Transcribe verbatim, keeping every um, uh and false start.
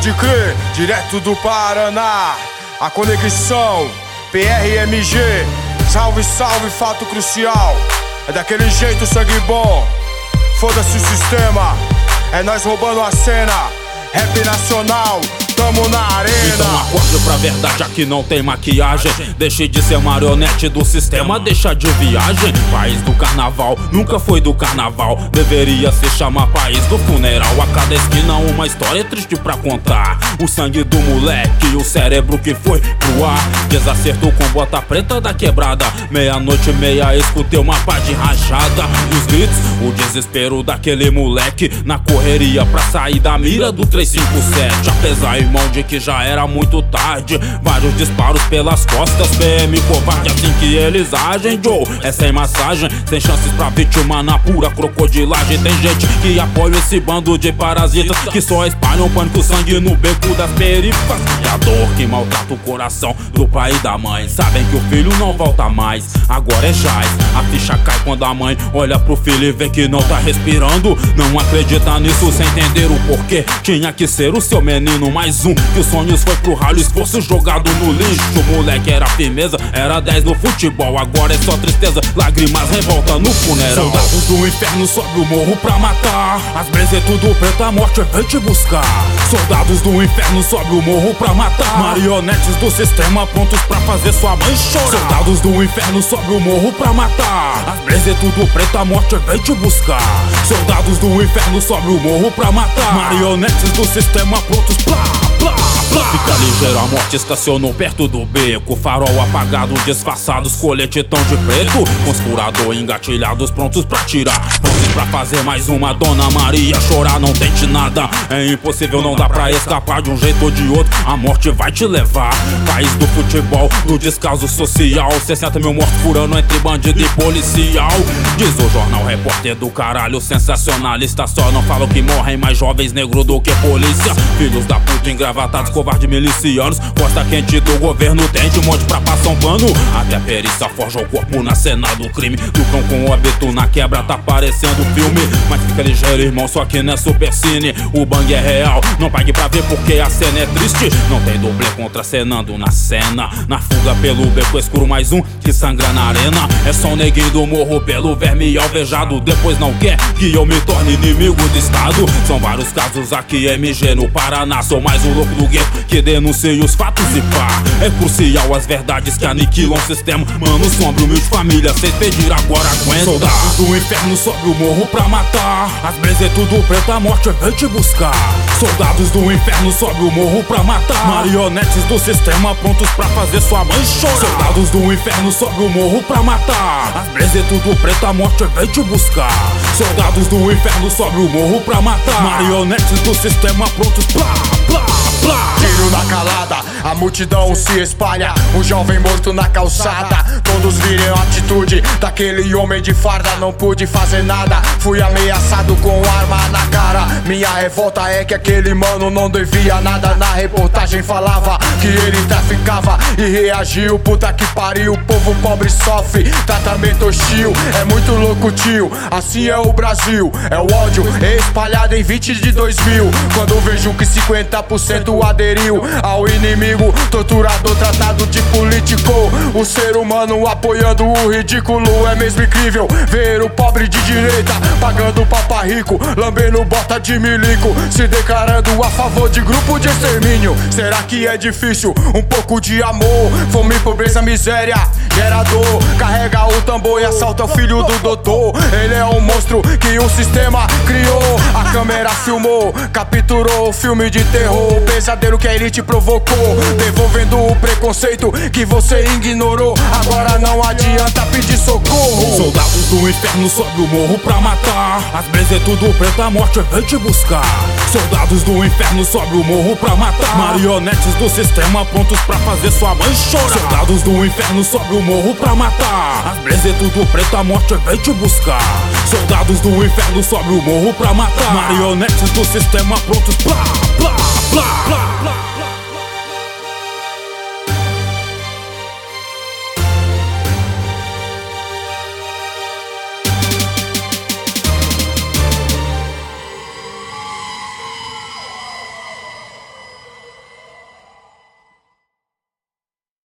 Pode crer, direto do Paraná, a conexão P R M G. Salve, salve, fato crucial. É daquele jeito, sangue bom. Foda-se o sistema, é nós roubando a cena. Rap nacional, tamo na arena. Então acorde pra verdade, aqui não tem maquiagem. Deixe de ser marionete do sistema, deixa de viagem. País do carnaval, nunca foi do carnaval. Deveria se chamar país do funeral. A cada esquina uma história triste pra contar. O sangue do moleque e o cérebro que foi pro ar. Desacerto com bota preta da quebrada. Meia-noite e meia escutei uma pá de rajada. E os gritos, o desespero daquele moleque na correria pra sair da mira do três cinco sete. Apesar, irmão, de que já era muito tarde. Vários disparos pelas costas, P M covarde, assim que eles agem. Joe, é sem massagem, sem chances pra vítima na pura crocodilagem. Tem gente que apoia esse bando de parasitas que só espalham pânico, sangue no beco das perifas. E a dor que maltrata o coração do pai e da mãe. Sabem que o filho não volta mais, agora é jaz. A ficha cai quando a mãe olha pro filho e vê que não tá respirando. Não acredita nisso sem entender o porquê. Tinha que ser o seu menino, mais um que os sonhos foi pro ralo, esforço jogado no lixo. O moleque era firmeza, era dez no futebol. Agora é só tristeza, lágrimas, revolta no funeral. Soldados do inferno sobe o morro pra matar. As brezes tudo preto, a morte vem te buscar. Soldados do inferno sobe o morro pra matar. Marionetes do sistema prontos pra fazer sua mãe chorar. Soldados do inferno sobe o morro pra matar. As brezes tudo preto, a morte vem te buscar. Soldados do inferno sobe o morro pra matar. Marionetes do sistema prontos, plá, plá, plá. Fica ligeiro, a morte estacionou perto do beco. Farol apagado, disfarçados, colete tão de preto. Com os furador engatilhados, prontos pra tirar. Prontos pra fazer mais uma Dona Maria chorar. Não tente nada, é impossível, não dá pra escapar. De um jeito ou de outro, a morte vai te levar. País do futebol, do descaso social. sessenta mil mortos por ano entre bandido e policial. Diz o jornal Repórter do caralho, sensacionalista. Só não falam que morrem mais jovens negros do que polícia. Filhos da puta engravatados, covardes milicianos. Costa quente do governo tem de monte pra passar um pano. Até a perícia forja o corpo na cena do crime. Do cão com o hábito na quebra tá parecendo filme. Mas fica ligeiro, irmão, só que não é supercine. O bang é real, não pague pra ver porque a cena é triste. Não tem dublê contracenando na cena. Na fuga pelo beco escuro, mais um que sangra na arena. É só um neguinho do morro pelo verme alvejado. Depois não quer que eu me torne inimigo do estado. São vários casos aqui, M G no Paraná. Sou mais um louco do gueto que denuncia os fatos e pá. É crucial as verdades que aniquilam o sistema. Mano, sombra, humilde família, cês pedir agora aguenta. Soldados do inferno sobe o morro pra matar. As brezes tudo preto, a morte vem te buscar. Soldados do inferno sobe o morro pra matar. Marionetes do sistema prontos pra fazer sua mãe chorar. Soldados do inferno sobe o morro pra matar. As brezes tudo preto, a morte vem te buscar. Soldados do inferno sobe o morro pra matar. Marionetes do sistema prontos, plá, plá, plá. Tiro na calada, a multidão se espalha. Um jovem morto na calçada. Todos viram a atitude daquele homem de farda. Não pude fazer nada, fui ameaçado com arma na cara. Minha revolta é que aquele mano não devia nada. Na reportagem falava que ele traficava e reagiu. Puta que pariu, o povo pobre sofre tratamento hostil. É muito louco, tio, assim é o Brasil. É o ódio espalhado em vinte de dois mil. Quando vejo que cinquenta por cento aderiu ao inimigo, torturador tratado de político. O ser humano apoiando o ridículo. É mesmo incrível ver o pobre de direita pagando papa rico, lambendo bota de milico, se declarando a favor de grupo de extermínio. Será que é difícil? Um pouco de amor. Fome, pobreza, miséria, gerador. Carrega o tambor e assalta o filho do doutor. Ele é um monstro que o sistema criou. A câmera filmou, capturou o filme de terror. O pesadelo que a elite provocou, devolvendo o preconceito que você ignorou. Agora não adianta pedir socorro. Soldados do inferno sobe o morro pra matar. As brezes tudo preto, a morte vem te buscar. Soldados do inferno sobe o morro pra matar. Marionetes do sistema prontos pra fazer sua mãe chorar. Soldados do inferno sobe o morro pra matar. As brezes tudo preto, a morte vem te buscar. Soldados do inferno sobe o morro pra matar. Marionetes do sistema prontos, plá, plá, plá, plá, plá.